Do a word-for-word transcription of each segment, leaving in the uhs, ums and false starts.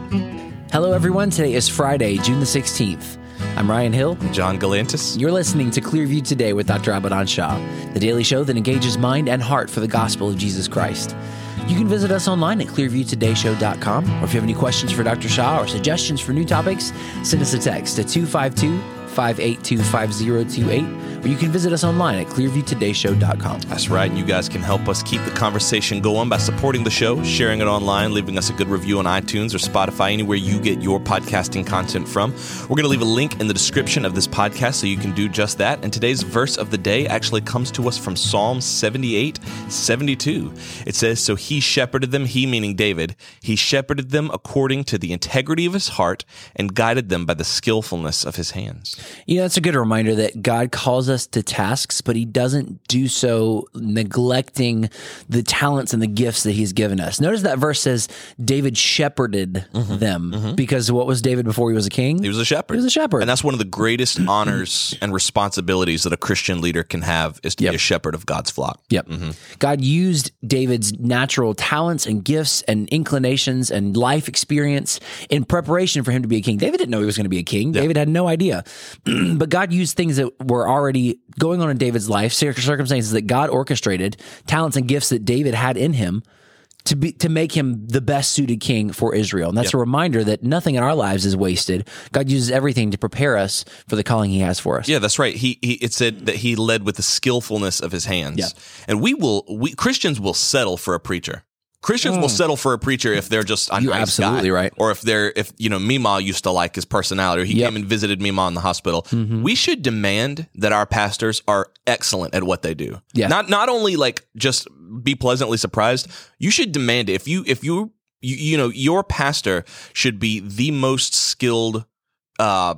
Hello, everyone. Today is Friday, June the sixteenth. I'm Ryan Hill. John Galantis. You're listening to Clearview Today with Doctor Abadan Shah, the daily show that engages mind and heart for the gospel of Jesus Christ. You can visit us online at clearview today show dot com, or if you have any questions for Doctor Shah or suggestions for new topics, send us a text at two five two, five eight two, five zero two eight, or you can visit us online at clearview today show dot com. That's right. You guys can help us keep the conversation going by supporting the show, sharing it online, leaving us a good review on iTunes or Spotify, anywhere you get your podcasting content from. We're going to leave a link in the description of this podcast so you can do just that. And today's verse of the day actually comes to us from Psalm seventy-eight, seventy-two. It says, "So he shepherded them," he meaning David, "he shepherded them according to the integrity of his heart and guided them by the skillfulness of his hands." You know, it's a good reminder that God calls us to tasks, but he doesn't do so neglecting the talents and the gifts that he's given us. Notice that verse says David shepherded mm-hmm. them mm-hmm. because what was David before he was a king? He was a shepherd. He was a shepherd. And that's one of the greatest honors and responsibilities that a Christian leader can have, is to yep. be a shepherd of God's flock. Yep. Mm-hmm. God used David's natural talents and gifts and inclinations and life experience in preparation for him to be a king. David didn't know he was going to be a king. Yep. David had no idea. But God used things that were already going on in David's life, circumstances that God orchestrated, talents and gifts that David had in him to be to make him the best suited king for Israel. And that's yep. a reminder that nothing in our lives is wasted. God uses everything to prepare us for the calling he has for us. Yeah, that's right. He, he it said that he led with the skillfulness of his hands. Yeah. And we will we Christians will settle for a preacher. Christians mm. will settle for a preacher if they're just a You're nice absolutely guy. Right. Or if they're, if, you know, Mima used to like his personality, or he yep. came and visited Mima in the hospital. Mm-hmm. We should demand that our pastors are excellent at what they do. Yeah. Not, not only like just be pleasantly surprised, you should demand it. If you, if you, you, you know, your pastor should be the most skilled, uh,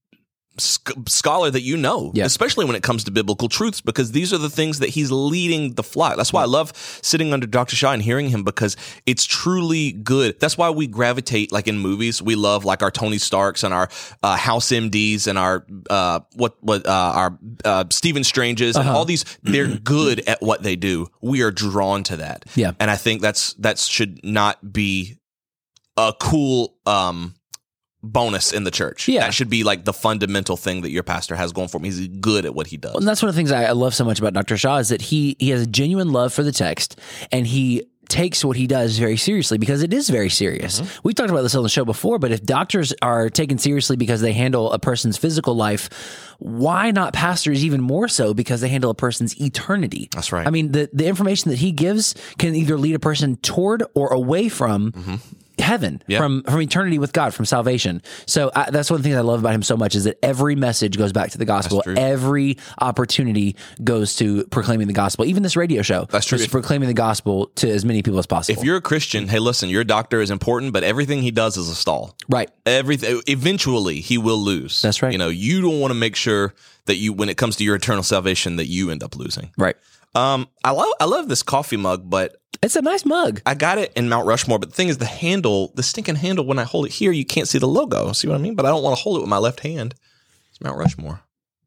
scholar that you know, yep. especially when it comes to biblical truths, because these are the things that he's leading the flock. That's why I love sitting under Doctor Shah and hearing him, because it's truly good. That's why we gravitate, like in movies, we love like our Tony Starks and our uh, House M Ds and our uh, what what uh, our uh, Stephen Stranges uh-huh. and all these. They're good at what they do. We are drawn to that. Yeah, and I think that's that should not be a cool um bonus in the church. Yeah. That should be like the fundamental thing that your pastor has going for him. He's good at what he does. Well, and that's one of the things I love so much about Doctor Shah, is that he he has a genuine love for the text, and he takes what he does very seriously, because it is very serious. Mm-hmm. We've talked about this on the show before, but if doctors are taken seriously because they handle a person's physical life, why not pastors even more so, because they handle a person's eternity? That's right. I mean, the, the information that he gives can either lead a person toward or away from mm-hmm. heaven, yep. from from eternity with God, from salvation. So I, that's one of the things I love about him so much, is that every message goes back to the gospel. Every opportunity goes to proclaiming the gospel. Even this radio show, that's true. Is proclaiming the gospel to as many people as possible. If you're a Christian, hey, listen, your doctor is important, but everything he does is a stall. Right. Everything. Eventually, he will lose. That's right. You know, you don't want to make sure that you, when it comes to your eternal salvation, that you end up losing. Right. Um, I love I love this coffee mug, but it's a nice mug. I got it in Mount Rushmore, but the thing is, the handle, the stinking handle, when I hold it here, you can't see the logo. See what I mean? But I don't want to hold it with my left hand. It's Mount Rushmore.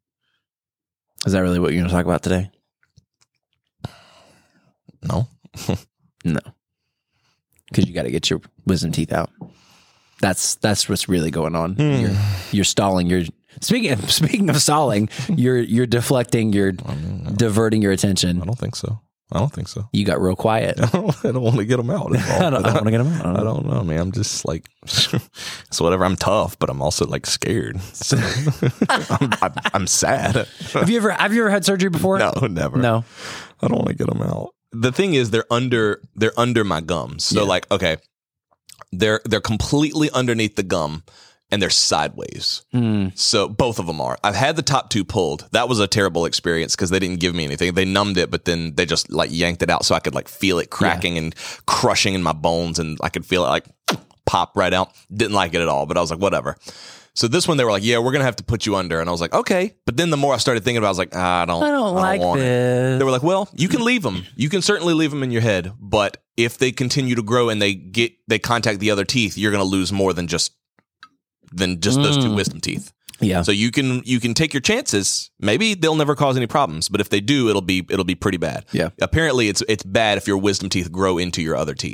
Is that really what you're going to talk about today? No. No. Because you got to get your wisdom teeth out. That's that's what's really going on. Mm. You're, you're stalling. You're speaking. Of, speaking of stalling, you're you're deflecting. You're I mean, diverting your attention. I don't think so. I don't think so. You got real quiet. I don't, I don't want to get them out. I don't, don't want to get them out. I don't, I don't know, man. I'm just like, it's whatever. I'm tough, but I'm also like scared. So I'm, I'm, I'm sad. Have you ever Have you ever had surgery before? No, never. No, I don't want to get them out. The thing is, they're under. They're under my gums. So yeah. like, okay. They're they're completely underneath the gum, and they're sideways. Mm. So both of them are. I've had the top two pulled. That was a terrible experience because they didn't give me anything. They numbed it, but then they just like yanked it out so I could like feel it cracking yeah. and crushing in my bones, and I could feel it like pop right out. Didn't like it at all, but I was like, whatever. So this one, they were like, yeah, we're going to have to put you under. And I was like, okay. But then the more I started thinking about it, I was like, ah, I don't, I don't, I don't like want this. It. They were like, well, you can leave them. You can certainly leave them in your head. But if they continue to grow and they get, they contact the other teeth, you're going to lose more than just, than just mm. those two wisdom teeth. Yeah. So you can, you can take your chances. Maybe they'll never cause any problems, but if they do, it'll be, it'll be pretty bad. Yeah. Apparently it's, it's bad if your wisdom teeth grow into your other teeth.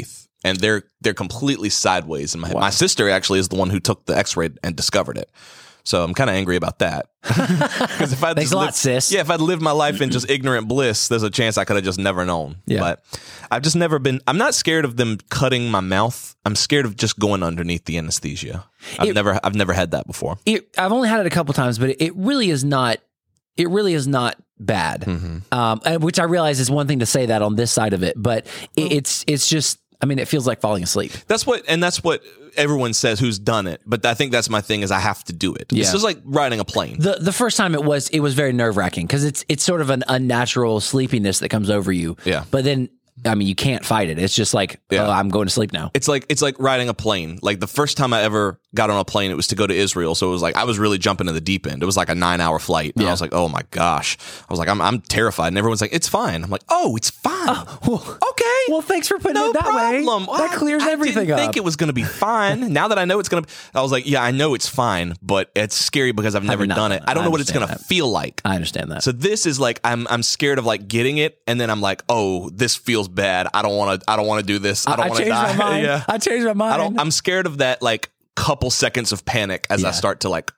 and they're they're completely sideways in my head. Wow. My sister actually is the one who took the X-ray and discovered it. So I'm kind of angry about that. Because if I'd Thanks a lot, lived, sis. Yeah, if I'd lived my life in just ignorant bliss, there's a chance I could have just never known. Yeah. But I've just never been. I'm not scared of them cutting my mouth. I'm scared of just going underneath the anesthesia. I've It- never I've never had that before. It, I've only had it a couple times, but it, it really is not. It really is not bad. Mm-hmm. Um, and- which I realize is one thing to say that on this side of it, but it, it's it's just. I mean, it feels like falling asleep. That's what, and that's what everyone says who's done it. But I think that's my thing is I have to do it. Yeah. It's just like riding a plane. The the first time it was it was very nerve wracking because it's it's sort of an unnatural sleepiness that comes over you. Yeah. But then I mean you can't fight it. It's just like Yeah. oh, I'm going to sleep now. It's like it's like riding a plane. Like the first time I ever got on a plane, it was to go to Israel. So it was like I was really jumping to the deep end. It was like a nine hour flight. And Yeah. I was like, oh my gosh. I was like, I'm I'm terrified. And everyone's like, it's fine. I'm like, oh, it's fine. well, okay. Well, thanks for putting No it that problem. way. That I- clears I everything didn't up. think it was going to be fine. Now that I know it's going to, I was like, yeah, I know it's fine, but it's scary because I've never not done done it. it. I don't I know what it's going understand to that. feel like. I understand that. So this is like I'm I'm scared of like getting it, and then I'm like, oh, this feels bad. I don't want to. I don't want to do this. I don't I want to changed die. my mind. yeah. I changed my mind. I don't. I'm scared of that like couple seconds of panic as I Yeah. start to like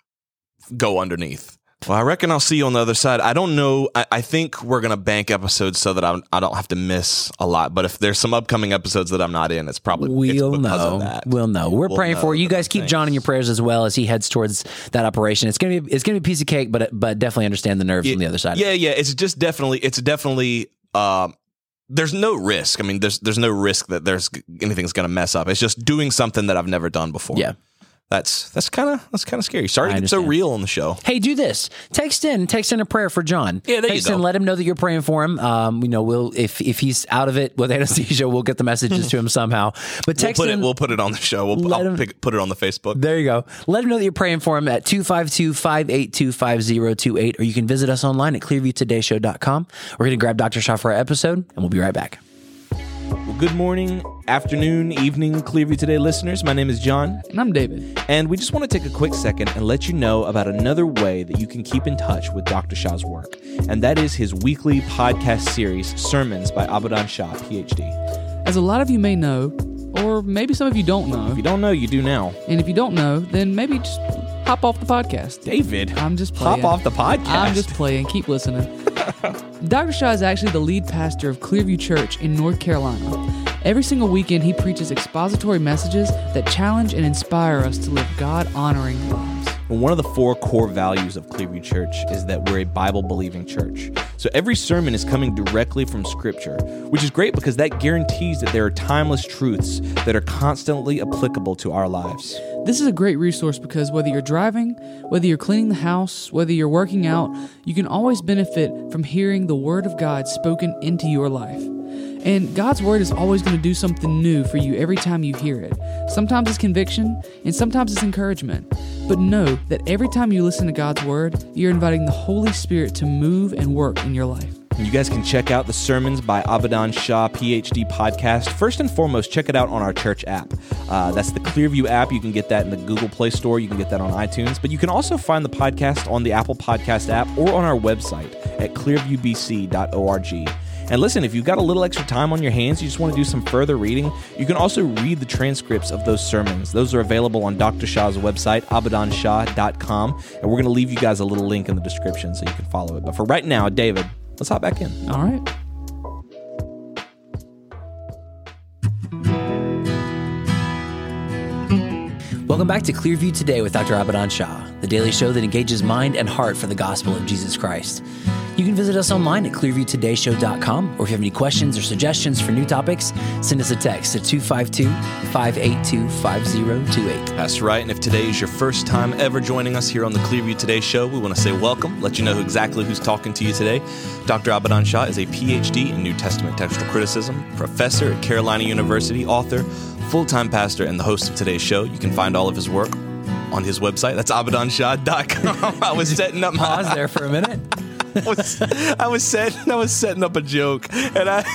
go underneath. Well, I reckon I'll see you on the other side. I don't know. I, I think we're gonna bank episodes so that I'm, I don't have to miss a lot. But if there's some upcoming episodes that I'm not in, it's probably We'll it's because know. of that. We'll know. We're We'll praying know. for you. You guys keep Thanks. John in your prayers as well as he heads towards that operation. It's gonna be it's gonna be a piece of cake, but but definitely understand the nerves on the other side. Yeah, yeah. It's just definitely. It's definitely. Um, there's no risk. I mean, there's there's no risk that there's anything's gonna mess up. It's just doing something that I've never done before. Yeah. That's that's kind of that's kind of scary. Sorry I to get so understand. real on the show. Hey, do this. Text in, text in a prayer for John. Yeah, there you text go. in, let him know that you're praying for him. Um, you know, we'll if if he's out of it with anesthesia, we'll get the messages to him somehow. But We'll text put in. it. We'll put it on the show. We'll Let I'll him- pick, put it on the Facebook. There you go. Let him know that you're praying for him at two five two, five eight two, five zero two eight, or you can visit us online at clearview today show dot com. We're going to grab Doctor Shaw for our episode, and we'll be right back. Well, good morning, afternoon, evening, Clearview Today listeners. My name is John, And I'm David. and we just want to take a quick second and let you know about another way that you can keep in touch with Doctor Shah's work, and that is his weekly podcast series, Sermons by Abadan Shah, P H D. As a lot of you may know, or maybe some of you don't know, If you don't know, you do now. and if you don't know, then maybe just hop off the podcast. David, I'm just hop playing. off the podcast. I'm just playing. Keep listening. Doctor Shah is actually the lead pastor of Clearview Church in North Carolina. Every single weekend, he preaches expository messages that challenge and inspire us to live God-honoring lives. And one of the four core values of Clearview Church is that we're a Bible-believing church. So every sermon is coming directly from Scripture, which is great because that guarantees that there are timeless truths that are constantly applicable to our lives. This is a great resource because whether you're driving, whether you're cleaning the house, whether you're working out, you can always benefit from hearing the Word of God spoken into your life. And God's Word is always going to do something new for you every time you hear it. Sometimes it's conviction, and sometimes it's encouragement. But know that every time you listen to God's Word, you're inviting the Holy Spirit to move and work in your life. You guys can check out the Sermons by Abadan Shah, P H D podcast. First and foremost, check it out on our church app. Uh, that's the Clearview app. You can get that in the Google Play Store. You can get that on iTunes. But you can also find the podcast on the Apple Podcast app or on our website at clearview b c dot org. And listen, if you've got a little extra time on your hands, you just want to do some further reading, you can also read the transcripts of those sermons. Those are available on Doctor Shah's website, abadan shah dot com. And we're going to leave you guys a little link in the description so you can follow it. But for right now, David, let's hop back in. All right? Welcome back to Clearview Today with Doctor Abadan Shah, the daily show that engages mind and heart for the gospel of Jesus Christ. You can visit us online at clearview today show dot com, or if you have any questions or suggestions for new topics, send us a text at two five two, five eight two, five zero two eight. That's right, and if today is your first time ever joining us here on the Clearview Today show, we want to say welcome, let you know exactly who's talking to you today. Doctor Abadan Shah is a P H D in New Testament textual criticism, professor at Carolina University, author, full-time pastor, and the host of today's show. You can find all of his work on his website. That's abadan shah dot com. I was setting up my... Pause there for a minute. I was, I was setting, I was setting up a joke, and I...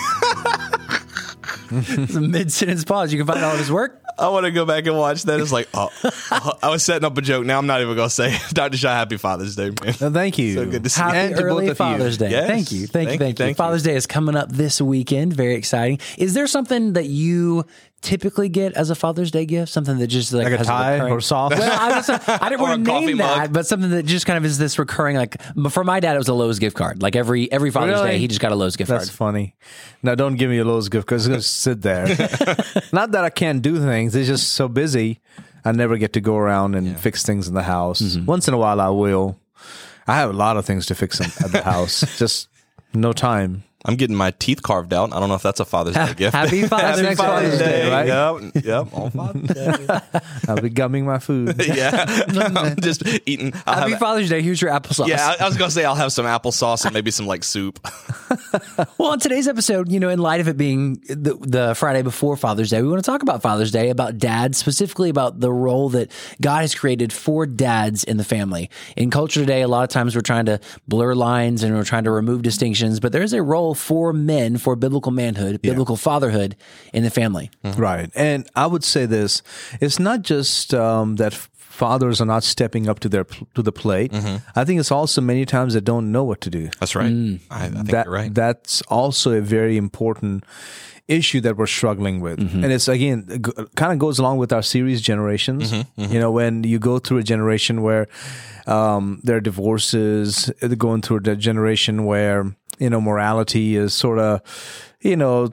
It's a mid-sentence pause. You can find all of his work. I want to go back and watch that. It's like, oh, oh, I was setting up a joke. Now I'm not even going to say it. Doctor Shah, happy Father's Day, man. Well, thank you. So good to see you. Happy And to both early of you. Father's Day. Yes. Thank you. Thank, you. Thank you, Thank you. thank you. Father's Day is coming up this weekend. Very exciting. Is there something that you typically get as a Father's Day gift? Something that just like, like a has tie recurring, or soft? Well, I, was, I didn't Or want a to coffee name mug. that, but something that just kind of is this recurring. Like for my dad, it was a Lowe's gift card. Like every every Father's Really? Day, he just got a Lowe's gift That's card. funny. Now, don't give me a Lowe's gift because it's going to sit there. Not that I can't do things. It's just so busy. I never get to go around and yeah. fix things in the house. Mm-hmm. Once in a while, I will. I have a lot of things to fix at the house. Just no time. I'm getting my teeth carved out. I don't know if that's a Father's Day gift. Happy Father's, Happy Father's Day, Day, right? Yep, yep. All Father's Day. I'll be gumming my food. Yeah, I'm just eating. I'll Happy have, Father's Day. Here's your applesauce. Yeah, I, I was gonna say I'll have some applesauce and maybe some like soup. Well, on today's episode, you know, in light of it being the, the Friday before Father's Day, we want to talk about Father's Day, about dads, specifically about the role that God has created for dads in the family. In culture today, a lot of times we're trying to blur lines and we're trying to remove distinctions, but there is a role for men, for biblical manhood, biblical yeah. fatherhood in the family. Mm-hmm. Right. And I would say this, it's not just um, that fathers are not stepping up to their to the plate. Mm-hmm. I think it's also many times they don't know what to do. That's right. Mm. I, I think that, you're right. That's also a very important issue that we're struggling with. Mm-hmm. And it's, again, it g- kind of goes along with our series Generations. Mm-hmm, mm-hmm. You know, when you go through a generation where um, there are divorces, they're going through a generation where, you know, morality is sort of, you know,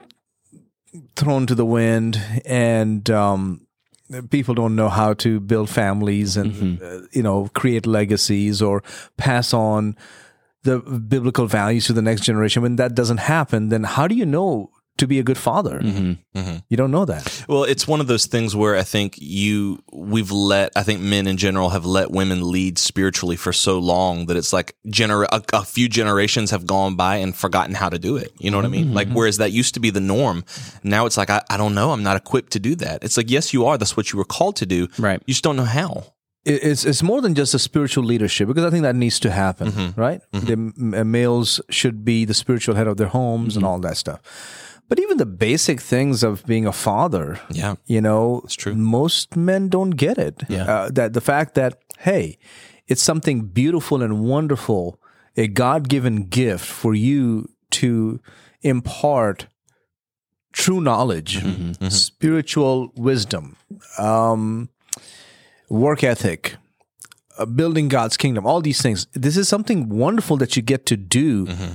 thrown to the wind, and um, people don't know how to build families and, mm-hmm. uh, you know, create legacies or pass on the biblical values to the next generation. When that doesn't happen, then how do you know to be a good father? Mm-hmm. Mm-hmm. You don't know that. Well, it's one of those things where I think you, we've let, I think men in general have let women lead spiritually for so long that it's like gener- a, a few generations have gone by and forgotten how to do it. You know what I mean? Mm-hmm. Like, whereas that used to be the norm. Now it's like, I, I don't know. I'm not equipped to do that. It's like, yes, you are. That's what you were called to do. Right. You just don't know how. It's it's more than just a spiritual leadership, because I think that needs to happen, mm-hmm. right? Mm-hmm. The males should be the spiritual head of their homes mm-hmm. and all that stuff. But even the basic things of being a father, yeah, you know, it's true. Most men don't get it. Yeah. Uh, that the fact that, hey, it's something beautiful and wonderful, a God-given gift for you to impart true knowledge, mm-hmm, mm-hmm. spiritual wisdom, um, work ethic, uh, building God's kingdom, all these things. This is something wonderful that you get to do. Mm-hmm.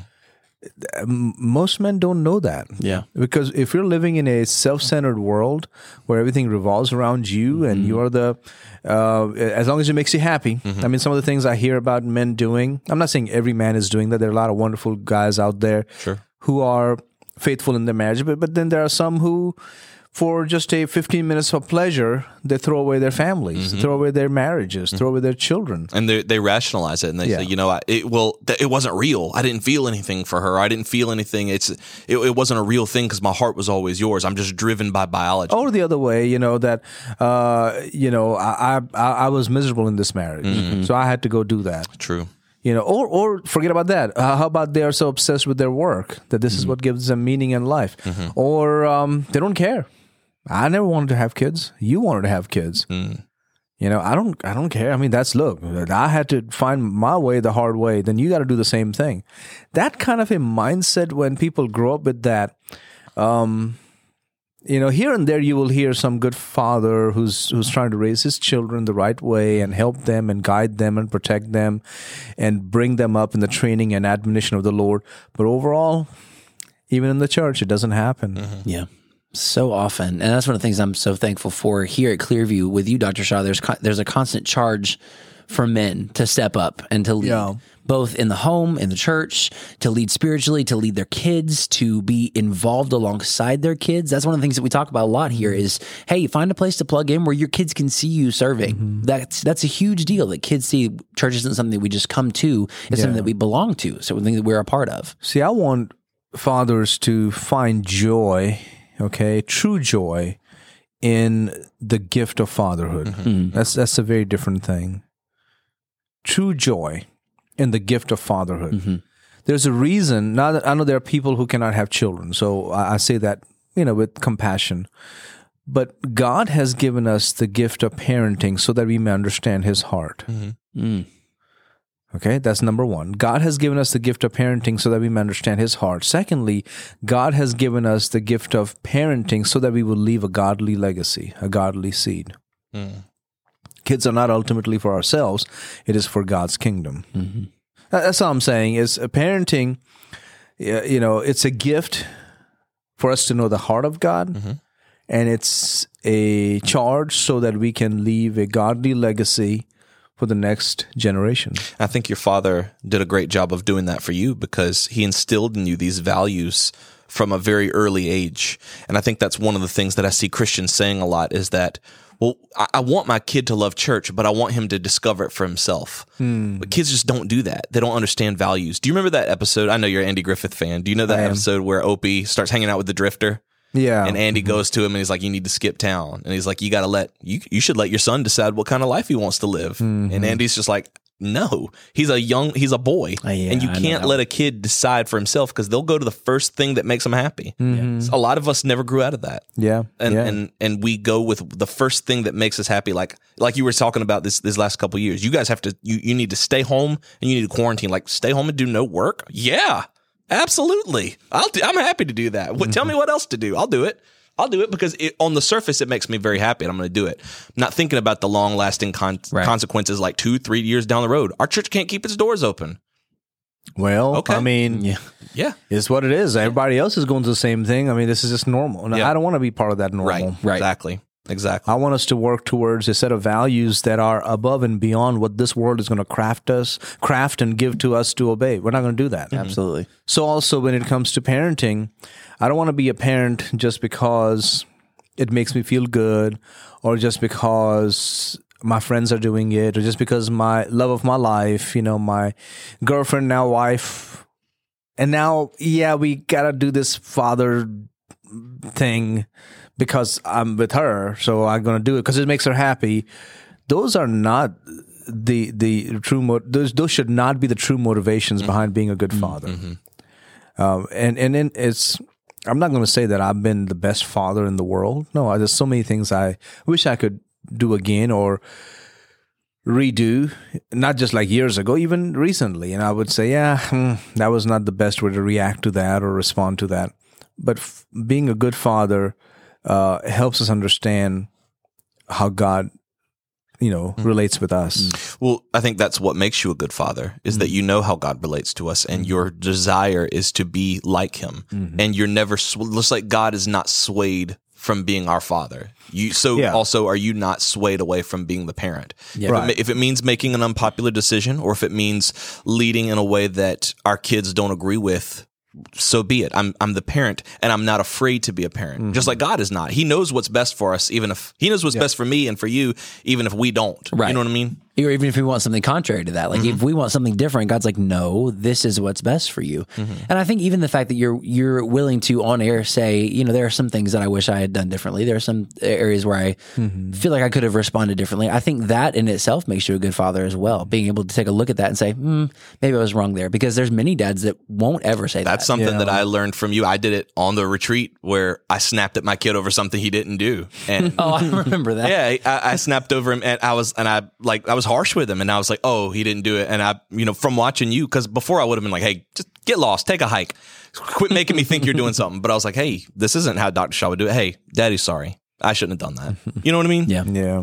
Most men don't know that. Yeah. Because if you're living in a self-centered world where everything revolves around you and mm-hmm. you are the, uh, as long as it makes you happy. Mm-hmm. I mean, some of the things I hear about men doing, I'm not saying every man is doing that. There are a lot of wonderful guys out there sure. who are faithful in their marriage, but, but then there are some who, for just a fifteen minutes of pleasure, they throw away their families, mm-hmm. throw away their marriages, mm-hmm. throw away their children. And they they rationalize it, and they yeah. say, you know, I, it well, th- it wasn't real. I didn't feel anything for her. I didn't feel anything. It's it, it wasn't a real thing because my heart was always yours. I'm just driven by biology. Or the other way, you know, that, uh, you know, I, I I was miserable in this marriage, mm-hmm. so I had to go do that. True. You know, or or forget about that. Uh, how about they are so obsessed with their work that this mm-hmm. is what gives them meaning in life, mm-hmm. or um, they don't care. I never wanted to have kids. You wanted to have kids. Mm. You know, I don't I don't care. I mean, that's, look, I had to find my way the hard way. Then you got to do the same thing. That kind of a mindset, when people grow up with that, um, you know, here and there you will hear some good father who's who's trying to raise his children the right way and help them and guide them and protect them and bring them up in the training and admonition of the Lord. But overall, even in the church, it doesn't happen. Mm-hmm. Yeah. So often, and that's one of the things I'm so thankful for here at Clearview with you, Doctor Shaw. There's co- there's a constant charge for men to step up and to lead, yeah. both in the home, in the church, to lead spiritually, to lead their kids, to be involved alongside their kids. That's one of the things that we talk about a lot here is, hey, find a place to plug in where your kids can see you serving. Mm-hmm. That's that's a huge deal, that kids see church isn't something that we just come to, it's yeah. something that we belong to, so something that we're a part of. See, I want fathers to find joy, okay, true joy in the gift of fatherhood. Mm-hmm. That's that's a very different thing. True joy in the gift of fatherhood. Mm-hmm. There's a reason. Now that I know there are people who cannot have children, so I, I say that, you know, with compassion. But God has given us the gift of parenting so that we may understand His heart. Mm-hmm. Mm. Okay, that's number one. God has given us the gift of parenting so that we may understand his heart. Secondly, God has given us the gift of parenting so that we will leave a godly legacy, a godly seed. Mm. Kids are not ultimately for ourselves. It is for God's kingdom. Mm-hmm. That's all I'm saying is parenting, you know, it's a gift for us to know the heart of God, mm-hmm. and it's a charge so that we can leave a godly legacy for the next generation. I think your father did a great job of doing that for you because he instilled in you these values from a very early age. And I think that's one of the things that I see Christians saying a lot is that, well, I, I want my kid to love church, but I want him to discover it for himself. Hmm. But kids just don't do that. They don't understand values. Do you remember that episode? I know you're an Andy Griffith fan. Do you know that episode where Opie starts hanging out with the drifter? Yeah. And Andy mm-hmm. goes to him and he's like, you need to skip town. And he's like, you got to let, you you should let your son decide what kind of life he wants to live. Mm-hmm. And Andy's just like, no, he's a young, he's a boy. Uh, yeah, and you can't let a kid decide for himself because they'll go to the first thing that makes them happy. Mm-hmm. So a lot of us never grew out of that. Yeah. And, yeah. and, and we go with the first thing that makes us happy. Like, like you were talking about this, this last couple of years, you guys have to, you, you need to stay home and you need to quarantine, like stay home and do no work. Yeah, absolutely. I'll do, I'm happy to do that. Mm-hmm. Tell me what else to do. I'll do it. I'll do it because it, on the surface, it makes me very happy and I'm going to do it. I'm not thinking about the long lasting con- right. consequences like two, three years down the road. Our church can't keep its doors open. Well, okay. I mean, yeah. yeah, it's what it is. Everybody else is going through the same thing. I mean, this is just normal. And yeah. I don't want to be part of that normal. Right, right. Exactly. Exactly. I want us to work towards a set of values that are above and beyond what this world is going to craft us, craft and give to us to obey. We're not going to do that. Mm-hmm. Absolutely. So also when it comes to parenting, I don't want to be a parent just because it makes me feel good or just because my friends are doing it or just because my love of my life, you know, my girlfriend, now wife, and now, yeah, we got to do this father thing because I'm with her, so I'm going to do it because it makes her happy. Those are not the the true mo- those those should not be the true motivations mm-hmm. behind being a good father. Mm-hmm. Um, and and then it's I'm not going to say that I've been the best father in the world. No, there's so many things I wish I could do again or redo, not just like years ago, even recently. And I would say, yeah, hmm, that was not the best way to react to that or respond to that. But f- being a good father uh, helps us understand how God, you know, mm. relates with us. Mm. Well, I think that's what makes you a good father is mm. that you know how God relates to us and your desire is to be like him. Mm-hmm. And you're never, sw- looks like God is not swayed from being our father. You So yeah. also are you not swayed away from being the parent? Yeah. Right. If, it, if it means making an unpopular decision or if it means leading in a way that our kids don't agree with, so be it. I'm I'm the parent, and I'm not afraid to be a parent. Mm-hmm. Just like God is not. He knows what's best for us, even if He knows what's yeah. best for me and for you, even if we don't. Right. You know what I mean? Or even if we want something contrary to that. Like mm-hmm. if we want something different, God's like, no, this is what's best for you. Mm-hmm. And I think even the fact that you're you're willing to on air say, you know, there are some things that I wish I had done differently. There are some areas where I mm-hmm. feel like I could have responded differently. I think that in itself makes you a good father as well. Being able to take a look at that and say, hmm, maybe I was wrong there. Because there's many dads that won't ever say That's that. That's something you know? that I learned from you. I did it on the retreat where I snapped at my kid over something he didn't do. And oh, I remember that. Yeah, I, I snapped over him and I was and I like I was harsh with him and I was like, oh, he didn't do it. And I, you know, from watching you, because before I would have been like, hey, just get lost, take a hike, quit making me think you're doing something. But I was like, hey, this isn't how Doctor Shaw would do it. Hey, Daddy's sorry. I shouldn't have done that. You know what I mean? Yeah. Yeah.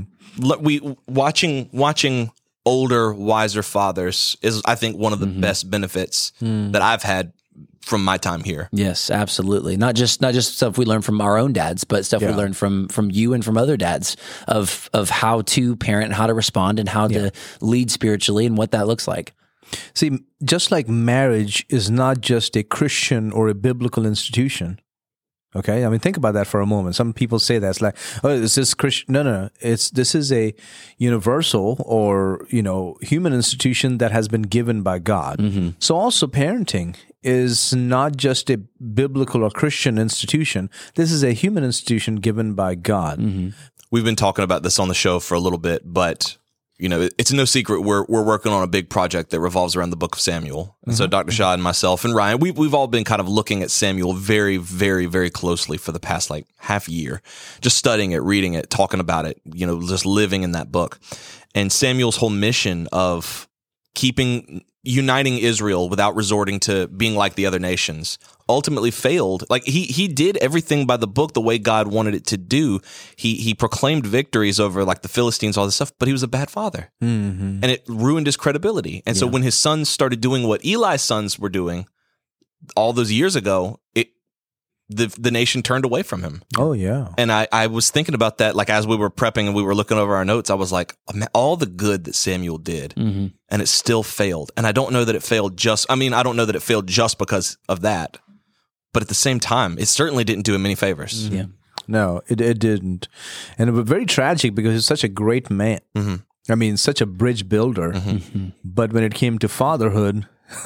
We watching watching older, wiser fathers is, I think, one of the mm-hmm. best benefits mm. that I've had from my time here. Yes, absolutely. Not just not just stuff we learn from our own dads, but stuff yeah. we learn from from you and from other dads of of how to parent, how to respond, and how yeah. to lead spiritually, and what that looks like. See, just like marriage is not just a Christian or a biblical institution. Okay, I mean, think about that for a moment. Some people say that it's like, oh, is this Christian? No, no, no. It's this is a universal or you know human institution that has been given by God. Mm-hmm. So also parenting is not just a biblical or Christian institution. This is a human institution given by God. Mm-hmm. We've been talking about this on the show for a little bit, but you know, it's no secret we're we're working on a big project that revolves around the book of Samuel. And mm-hmm. so Doctor Shaw and myself and Ryan, we've we've all been kind of looking at Samuel very, very, very closely for the past like half year, just studying it, reading it, talking about it, you know, just living in that book. And Samuel's whole mission of keeping uniting Israel without resorting to being like the other nations, ultimately failed. Like he he did everything by the book the way God wanted it to do. He he proclaimed victories over like the Philistines, all this stuff, but he was a bad father. Mm-hmm. And it ruined his credibility. And yeah. so when his sons started doing what Eli's sons were doing all those years ago, it the the nation turned away from him. Oh, yeah. And I, I was thinking about that, like as we were prepping and we were looking over our notes, I was like, oh, man, all the good that Samuel did, mm-hmm. and it still failed. And I don't know that it failed just, I mean, I don't know that it failed just because of that. But at the same time, it certainly didn't do him any favors. Mm-hmm. Yeah. No, it, it didn't. And it was very tragic because he's such a great man. Mm-hmm. I mean, such a bridge builder. Mm-hmm. But when it came to fatherhood,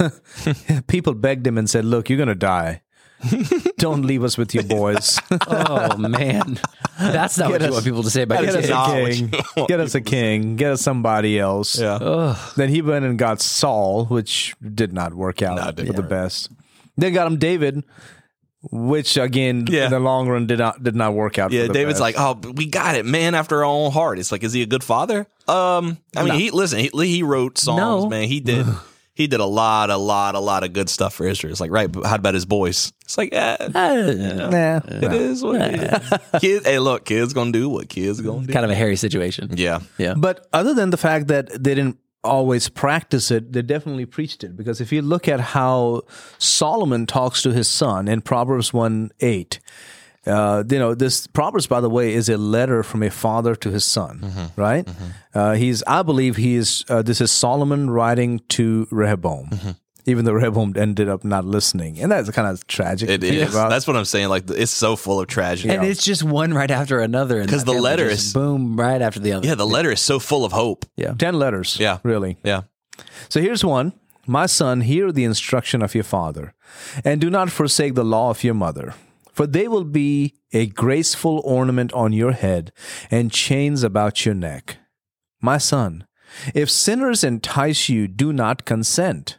people begged him and said, look, you're going to die. Don't leave us with your boys. Oh, man. That's not Get what you us- want people to say about Get your us kids. a king. Get us a king. Get us somebody else. Yeah. Ugh. Then he went and got Saul, which did not work out No, it for didn't the work. best. Then got him David, which again Yeah. in the long run did not did not work out. Yeah, for the David's best. like, oh, we got it, man after our own heart. It's like, is he a good father? Um, I mean, No. he listen, he, he wrote songs, No. man. He did. He did a lot, a lot, a lot of good stuff for Israel. It's like, right, but how about his boys? It's like, eh, nah, it is what it is. Kids, hey, look, kids gonna do what kids gonna do. Kind of a hairy situation. Yeah. Yeah. But other than the fact that they didn't always practice it, they definitely preached it. Because if you look at how Solomon talks to his son in Proverbs one eight, uh, you know, this Proverbs, by the way, is a letter from a father to his son, Mm-hmm. right? Mm-hmm. Uh, he's, I believe, he is. Uh, this is Solomon writing to Rehoboam, Mm-hmm. even though Rehoboam ended up not listening, and that's kind of tragic. It to think is. about. That's what I'm saying. Like, it's so full of tragedy. And it's just one right after another. and 'Cause that the family letter just is- boom right after the other. Yeah, the letter is so full of hope. Yeah. ten letters. Yeah. really. Yeah. So here's one. My son, hear the instruction of your father, and do not forsake the law of your mother, for they will be a graceful ornament on your head and chains about your neck. My son, if sinners entice you, do not consent.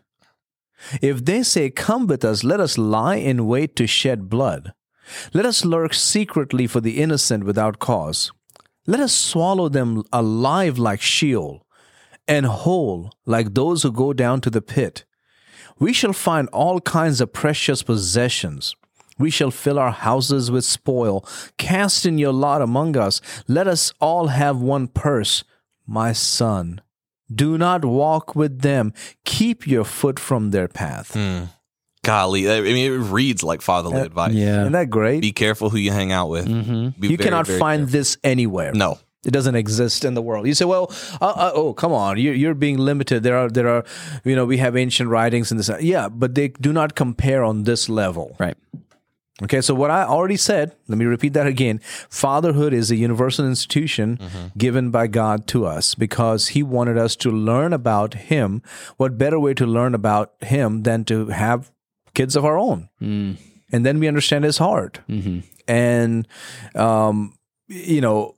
If they say, come with us, let us lie in wait to shed blood. Let us lurk secretly for the innocent without cause. Let us swallow them alive like Sheol, and whole like those who go down to the pit. We shall find all kinds of precious possessions. We shall fill our houses with spoil. Cast in your lot among us. Let us all have one purse. My son, do not walk with them. Keep your foot from their path. Mm. Golly, I mean, it reads like fatherly advice. Yeah. Isn't that great? Be careful who you hang out with. Mm-hmm. Be you very, cannot very find careful. this anywhere. No. It doesn't exist in the world. You say, "Well, uh, uh, oh, come on, you're, you're being limited. There are, there are, you know, we have ancient writings and this. Yeah, but they do not compare on this level." Right. Okay, so what I already said, let me repeat that again. Fatherhood is a universal institution mm-hmm. given by God to us because He wanted us to learn about Him. What better way to learn about Him than to have kids of our own? Mm. And then we understand His heart. Mm-hmm. And, um, you know,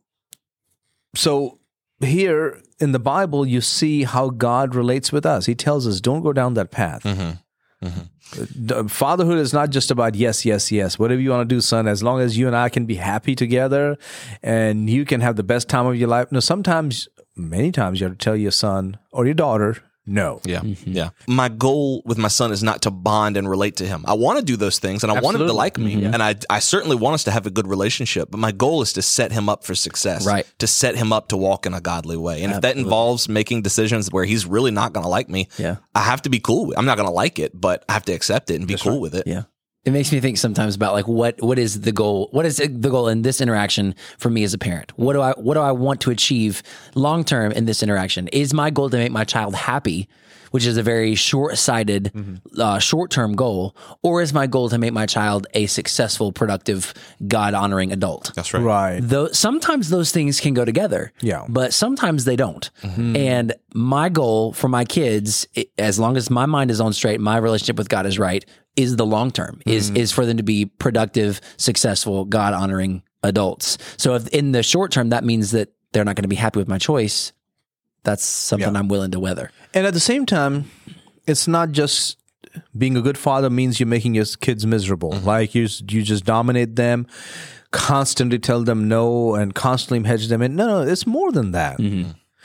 so here in the Bible, you see how God relates with us. He tells us, don't go down that path. Mm-hmm. Mm-hmm. Fatherhood is not just about yes, yes, yes. Whatever you want to do, son, as long as you and I can be happy together and you can have the best time of your life. No, sometimes, many times, you have to tell your son or your daughter, no. Yeah. Mm-hmm. Yeah. My goal with my son is not to bond and relate to him. I want to do those things and I want him to like me. Mm-hmm. And I, I certainly want us to have a good relationship, but my goal is to set him up for success, right? To set him up to walk in a godly way. And Absolutely. If that involves making decisions where he's really not going to like me, yeah. I have to be cool with it. I'm not going to like it, but I have to accept it and be That's cool right. with it. Yeah. It makes me think sometimes about like what what is the goal? What is the goal in this interaction for me as a parent? What do I what do I want to achieve long term in this interaction? Is my goal to make my child happy, which is a very short-sighted, mm-hmm. uh, short-term goal, or is my goal to make my child a successful, productive, God-honoring adult? That's right. Right. Though sometimes those things can go together, yeah, but sometimes they don't. Mm-hmm. And my goal for my kids, it, as long as my mind is on straight, my relationship with God is right, is the long term, mm-hmm. is is for them to be productive, successful, God-honoring adults. So if in the short term, that means that they're not going to be happy with my choice, that's something yeah. I'm willing to weather. And at the same time, it's not just being a good father means you're making your kids miserable. Mm-hmm. Like you, you just dominate them, constantly tell them no, and constantly hedge them in. No, no, it's more than that. Mm-hmm.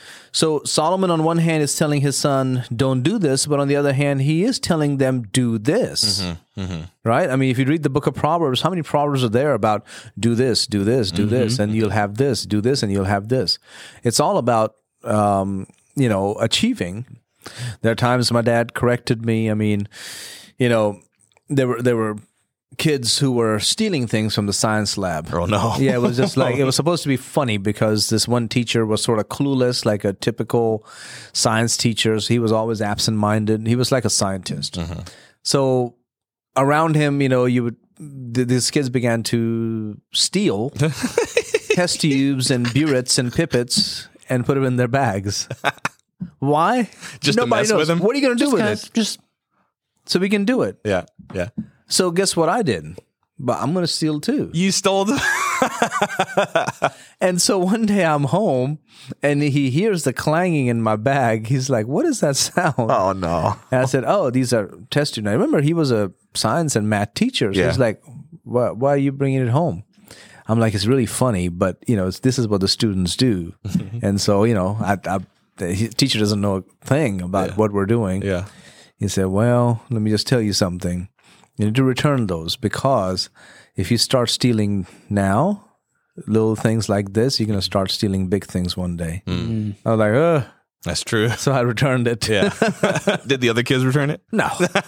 So Solomon, on one hand, is telling his son, don't do this. But on the other hand, he is telling them, do this. Mm-hmm, mm-hmm. Right? I mean, if you read the book of Proverbs, how many Proverbs are there about do this, do this, do mm-hmm. this, and you'll have this, do this, and you'll have this. It's all about, um, you know, achieving. There are times my dad corrected me. I mean, you know, there were there were kids who were stealing things from the science lab. Oh, no. Yeah, it was just like, it was supposed to be funny because this one teacher was sort of clueless, like a typical science teacher. So he was always absent-minded. He was like a scientist. Mm-hmm. So around him, you know, you would, th- these kids began to steal test tubes and burettes and pipettes and put them in their bags. Why? Just Nobody to mess knows. with them? What are you going to do with guys, it? Just so we can do it. Yeah, yeah. So guess what I did? But I'm going to steal too. You stole the... And so one day I'm home and he hears the clanging in my bag. He's like, what is that sound? Oh, no. And I said, oh, these are test tubes. I remember he was a science and math teacher. So Yeah. he's like, why, why are you bringing it home? I'm like, it's really funny, but, you know, it's, this is what the students do. And so, you know, I, I, the teacher doesn't know a thing about Yeah. what we're doing. Yeah. He said, well, let me just tell you something. You need to return those because if you start stealing now, little things like this, you're going to start stealing big things one day. Mm. I was like, ugh. That's true. So I returned it. Yeah. Did the other kids return it? No.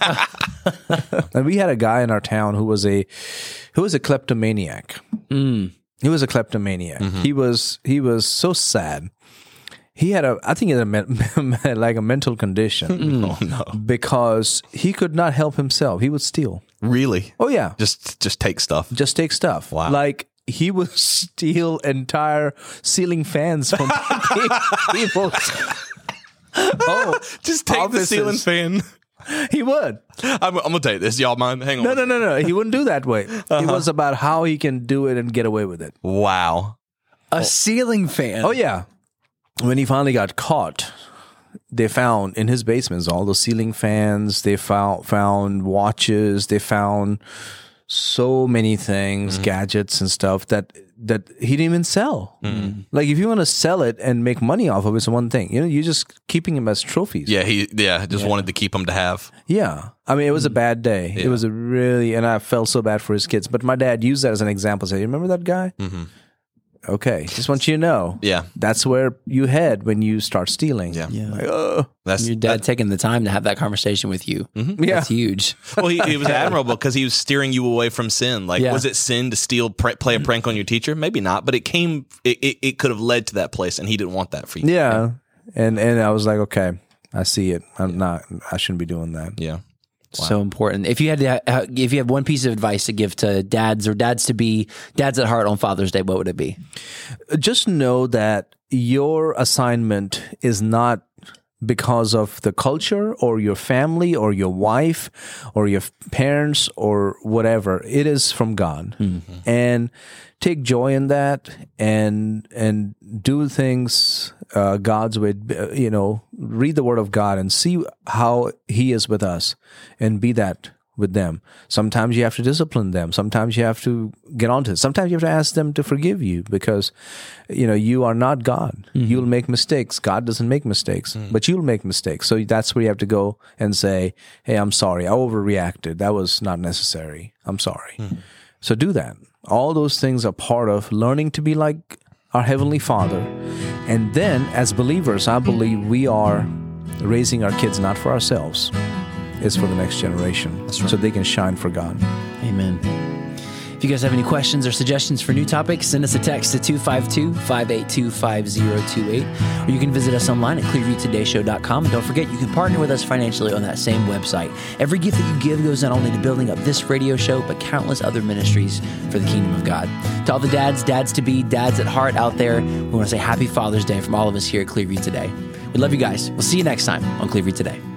And we had a guy in our town who was a who was a kleptomaniac. mm. He was a kleptomaniac. Mm-hmm. He was he was so sad. He had a I think he had a me- like a mental condition. Oh no. Because he could not help himself. He would steal. Really? Oh yeah. Just just take stuff. Just take stuff. Wow. Like he would steal entire ceiling fans from people. Oh, Just take offices. the ceiling fan. He would. I'm, I'm gonna take this. Y'all mind? Hang on. No, no, no, no. He wouldn't do that way. Uh-huh. It was about how he can do it and get away with it. Wow. a ceiling fan. Oh yeah. When he finally got caught, they found in his basements all the ceiling fans. They found found watches. They found so many things, mm-hmm. gadgets and stuff that that he didn't even sell. Mm-hmm. Like if you want to sell it and make money off of it, it's one thing. You know, you're just keeping them as trophies. Yeah, he yeah just yeah. wanted to keep them to have. Yeah, I mean, it was a bad day. Yeah. It was a really, and I felt so bad for his kids. But my dad used that as an example. Say, you remember that guy? Mm-hmm. Okay, just want you to know. Yeah, that's where you head when you start stealing. Yeah, yeah. Like, oh. That's your dad that, taking the time to have that conversation with you. Mm-hmm. Yeah, that's huge. Well, he, he was admirable because he was steering you away from sin. Like, yeah. was it sin to steal, pr- play a prank on your teacher? Maybe not, but it came. It, it, it could have led to that place, and he didn't want that for you. Yeah, and and I was like, okay, I see it. I'm yeah. not. I shouldn't be doing that. Yeah. Wow. So important. If you had to, if you have one piece of advice to give to dads or dads to be dads at heart on Father's Day, what would it be? Just know that your assignment is not because of the culture or your family or your wife or your parents or whatever. It is from God. Mm-hmm. And take joy in that and and do things uh, God's way. You know, read the Word of God and see how He is with us and be that with them. Sometimes you have to discipline them. Sometimes you have to get onto it. Sometimes you have to ask them to forgive you because, you know, you are not God. Mm-hmm. You'll make mistakes. God doesn't make mistakes, mm-hmm. but you'll make mistakes. So that's where you have to go and say, hey, I'm sorry. I overreacted. That was not necessary. I'm sorry. Mm-hmm. So do that. All those things are part of learning to be like our Heavenly Father. And then as believers, I believe we are raising our kids not for ourselves. It's for the next generation, right. So they can shine for God. Amen. If you guys have any questions or suggestions for new topics, send us a text to two five two, five eight two, five zero two eight, or you can visit us online at clearview today show dot com. And don't forget, you can partner with us financially on that same website. Every gift that you give goes not only to building up this radio show, but countless other ministries for the kingdom of God. To all the dads, dads to be, dads at heart out there, we want to say Happy Father's Day from all of us here at Clearview Today. We love you guys. We'll see you next time on Clearview Today.